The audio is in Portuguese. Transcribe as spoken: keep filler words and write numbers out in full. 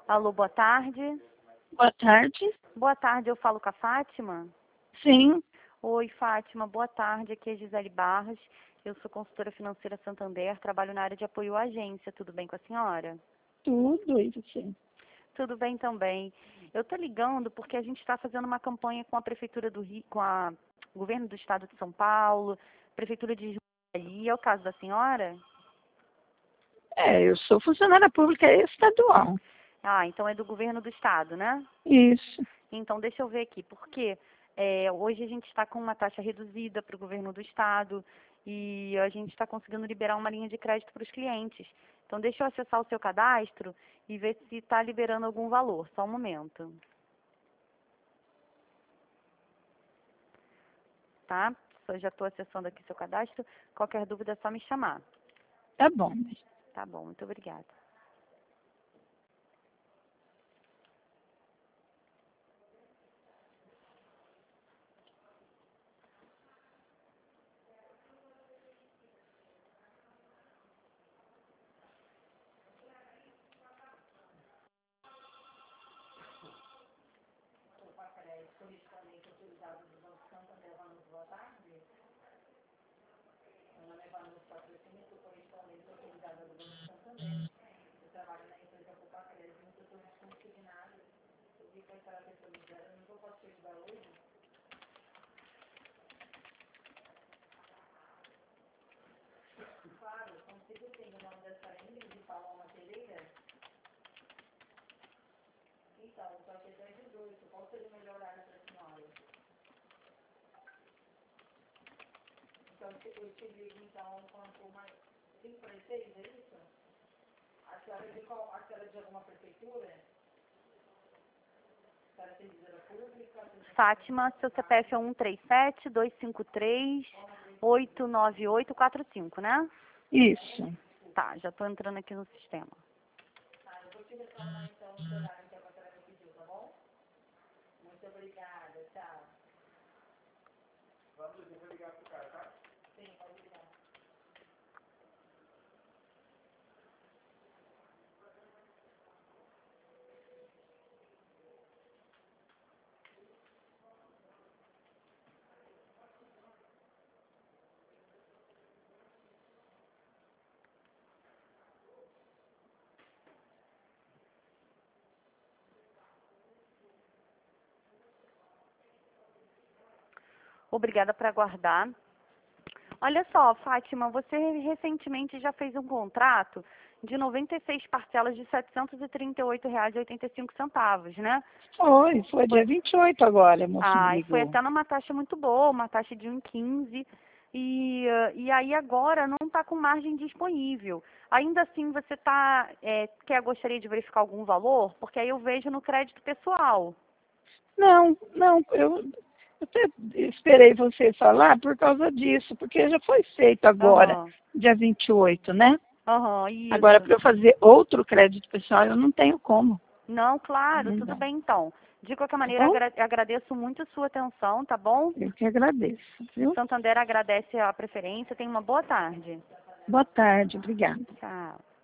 Alô, boa tarde. Boa tarde. Boa tarde, eu falo com a Fátima? Sim. Oi, Fátima, boa tarde. Aqui é Gisele Barros. Eu sou consultora financeira Santander, trabalho na área de apoio à agência. Tudo bem com a senhora? Tudo, e você? Tudo bem também. Eu estou ligando porque a gente está fazendo uma campanha com a Prefeitura do Rio, com a- o Governo do Estado de São Paulo, Prefeitura de Jundiaí. É o caso da senhora? É, eu sou funcionária pública estadual. Ah, então é do Governo do Estado, né? Isso. Então, deixa eu ver aqui, porque é, hoje a gente está com uma taxa reduzida para o governo do estado e a gente está conseguindo liberar uma linha de crédito para os clientes. Então, deixa eu acessar o seu cadastro e ver se está liberando algum valor. Só um momento. Tá? Eu já estou acessando aqui seu cadastro. Qualquer dúvida é só me chamar. Tá bom. Tá bom, muito obrigada. Fátima, seu C P F é um três sete, dois cinco três, oito nove oito quatro cinco, né? Isso. Tá, já estou entrando aqui no sistema. Obrigada por aguardar. Olha só, Fátima, você recentemente já fez um contrato de noventa e seis parcelas de setecentos e trinta e oito reais e oitenta e cinco centavos, né? Foi, foi dia vinte e oito agora, a moça me Ah, e foi ligou. até numa taxa muito boa, uma taxa de um vírgula quinze. E, eh, e aí agora não está com margem disponível. Ainda assim, você tá, é, quer, gostaria de verificar algum valor? Porque aí eu vejo no crédito pessoal. Não, não, eu até esperei você falar por causa disso, porque já foi feito agora, Aham, dia vinte e oito, né? aham, Agora, isso. para eu fazer outro crédito pessoal, eu não tenho como. Não, claro, Não tudo dá. bem então. De qualquer Tá maneira, bom? agra- agradeço muito a sua atenção, tá bom? Eu que agradeço, O viu? Santander agradece a preferência. Tenha uma boa tarde. Boa tarde, obrigada. Tchau.